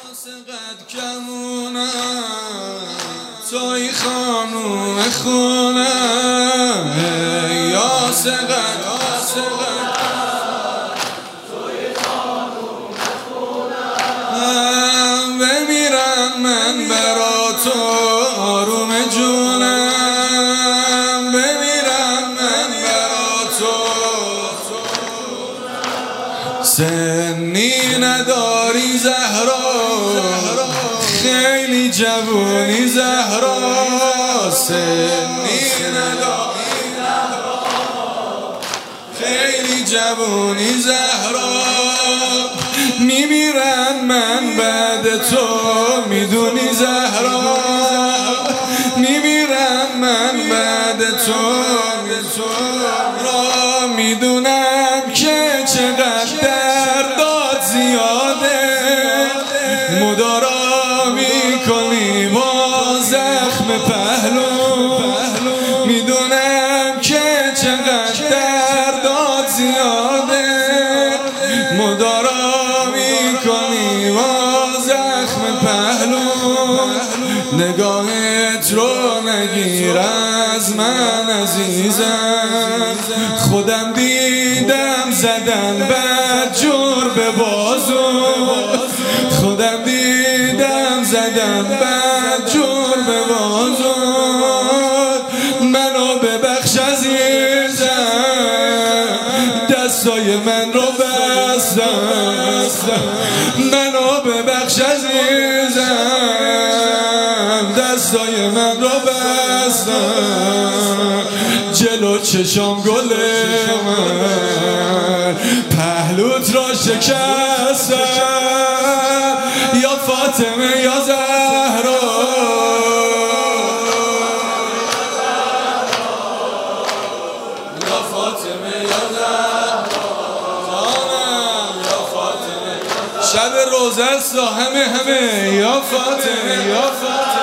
سقد کمونم توی خانوم خونم یا سقد توی خانوم خونم بمیرم من برا تو آروم جونم بمیرم من برا تو سنی نداری زهرا خیلی جوونی زهرا سنی نداری خیلی جوونی زهرا میمیرم من بعد تو میدونی زهرا میمیرم من بعد تو را میدونم که چقدر دردات زیاده مدارا میکنی با زخم پهلو میدونم که چقدر دردات زیاده مدارا میکنی با زخم پهلو نگاهت رو نگیر از من عزیزم خودم دیدم زدن بد جور به بازو خودم دیدم زدن بد جور به بازو منو ببخش عزیزم دستای من رو بستم منو ببخش عزیزم دستای من رو بستم جلو چشام گل من پهلوت را شکستم یا فاطمه یا زهرا یا فاطمه یا زهرا یا فاطمه شب روزه است همه یا فاطمه یا فاطمه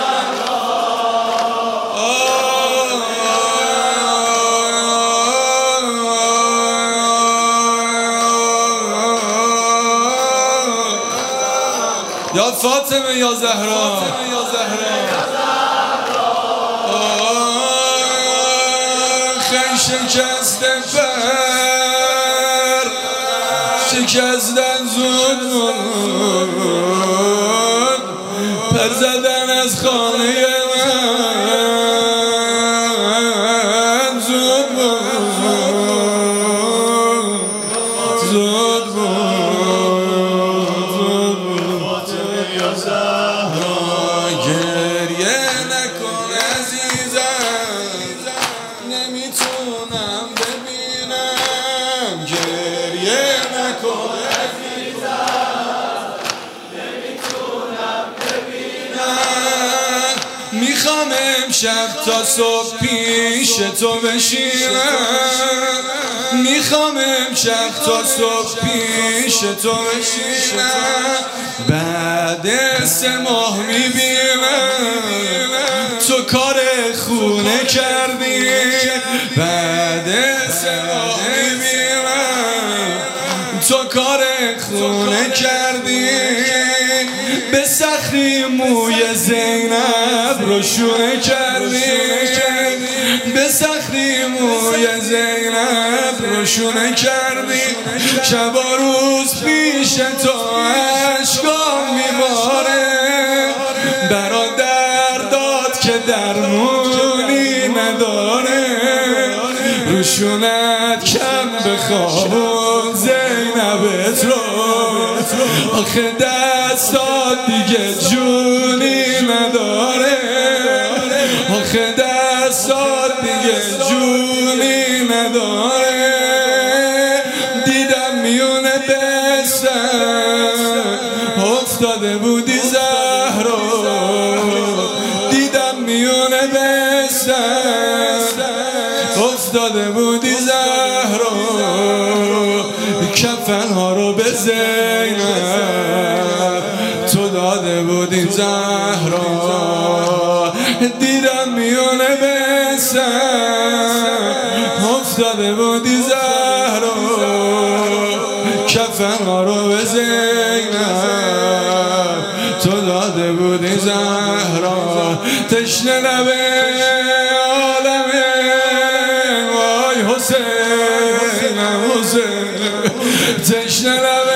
یا فاطمه یا زهرا خیلی شکستن پر شکستن زود بود پر زدن از خانه من زود بود زود بود گریه نکن عزیزم نمیتونم ببینم گریه نکن عزیزم نمیتونم ببینم میخوام امشب تا صبح پیش تو بشینم میخوام امشب تا صبح پیش تو بشینم بعد 3 ماه میبینم تو کار خونه کردی بعد 3 ماه میبینم تو کار خونه کردی به سختی موی زینب رو شونه کردی به سختی موی زینب رو شونه کردی شب و روز پیش تو اشکام میباره برادر داد که درمونی نداره روشونت کم بخوابون زینبت رو آخه دستات دیگه جونی نداره آخه دستات دیگه جونی نداره دیدم میونه بستم افتاده بودی زهرا دیدم میونه بستم افتاده بودی زهرا کفنها رو به زینب تو داده بودی زهرا دیدم میونه بستم افتاده بودی زهرا کفنها رو به زینب تو داده بودی زهرا تشنه لب عالمه وای حسین حسین تشنه لب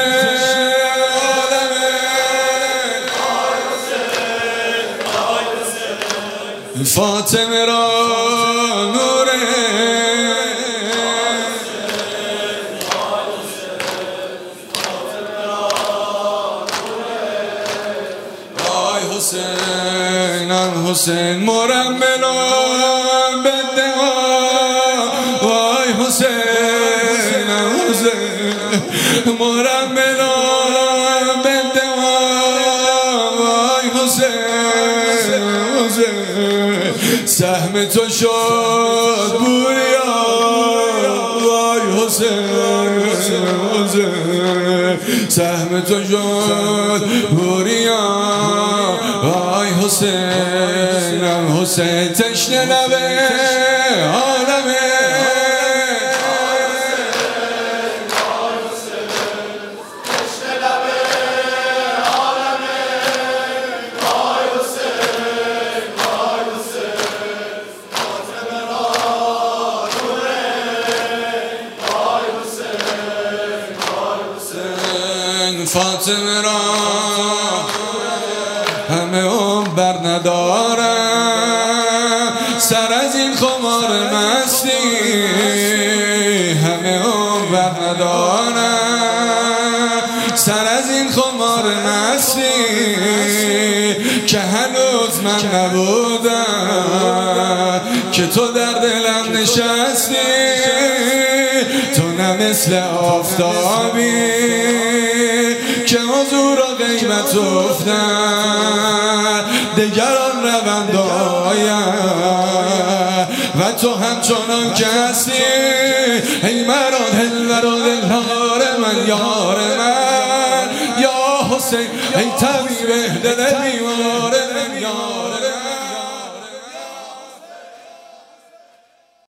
فاطمه را نوره وای حسین حسین مرملان بده وای حسین حسین مرملان بده وای حسین حسین سهم تو شد بوریا وای حسین حسین سهم تو شد بوریا وای حسین حسین تشنه لب عالمه فاطمه را همه بر ندارم سر از این خمار مستی همه بر ندارم سر از این خمار مستی که هنوز من نبودم که تو در دلم نشستی تو نه مثل آفتابی که حضور و غیبت افتن دگران روند آید و تو همچنان کسی ای مرا دلدار من یار من یا حسین ای طبیب دل بیمار من یار